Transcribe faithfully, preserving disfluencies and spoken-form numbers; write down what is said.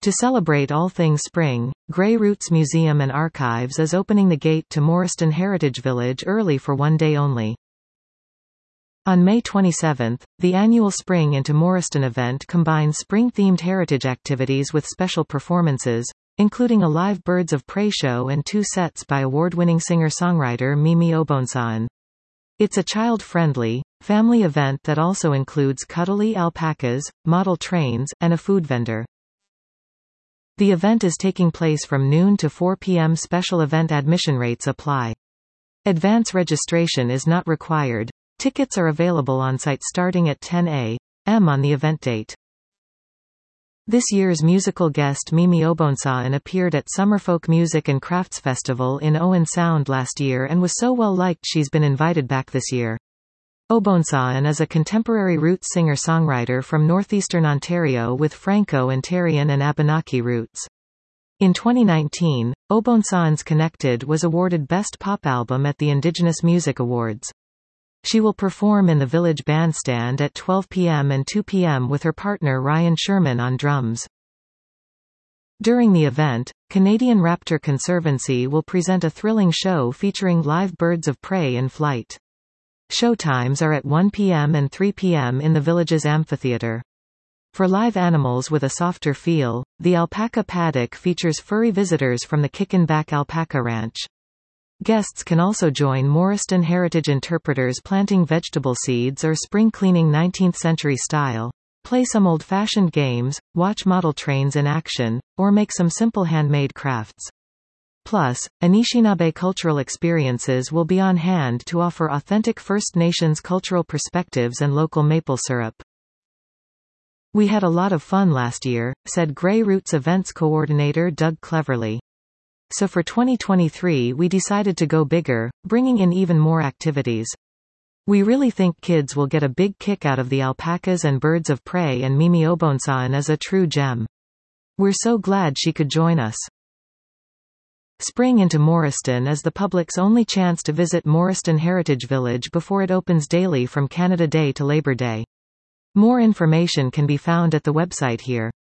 To celebrate all things spring, Grey Roots Museum and Archives is opening the gate to Morriston Heritage Village early for one day only. On May twenty-seventh, the annual Spring into Morriston event combines spring-themed heritage activities with special performances, including a live Birds of Prey show and two sets by award-winning singer-songwriter Mimi Ogbonsaan. It's a child-friendly, family event that also includes cuddly alpacas, model trains, and a food vendor. The event is taking place from noon to four p m Special event admission rates apply. Advance registration is not required. Tickets are available on site starting at ten a m on the event date. This year's musical guest Mimi Ogbonsaan appeared at Summerfolk Music and Crafts Festival in Owen Sound last year and was so well liked she's been invited back this year. Ogbonsaan is a contemporary roots singer-songwriter from northeastern Ontario with Franco-Ontarian and Abenaki roots. In twenty nineteen, Ogbonsaan's Connected was awarded Best Pop Album at the Indigenous Music Awards. She will perform in the Village Bandstand at twelve p m and two p m with her partner Ryan Sherman on drums. During the event, Canadian Raptor Conservancy will present a thrilling show featuring live birds of prey in flight. Showtimes are at one p m and three p m in the village's amphitheater. For live animals with a softer feel, the Alpaca Paddock features furry visitors from the Kickenback Alpaca Ranch. Guests can also join Morriston heritage interpreters planting vegetable seeds or spring cleaning nineteenth century style, play some old-fashioned games, watch model trains in action, or make some simple handmade crafts. Plus, Anishinaabe cultural experiences will be on hand to offer authentic First Nations cultural perspectives and local maple syrup. "We had a lot of fun last year," said Grey Roots events coordinator Doug Cleverly. "So for twenty twenty-three we decided to go bigger, bringing in even more activities. We really think kids will get a big kick out of the alpacas and birds of prey, and Mimi Ogbonsaan is a true gem. We're so glad she could join us." Spring into Morriston is the public's only chance to visit Morriston Heritage Village before it opens daily from Canada Day to Labor Day. More information can be found at the website here.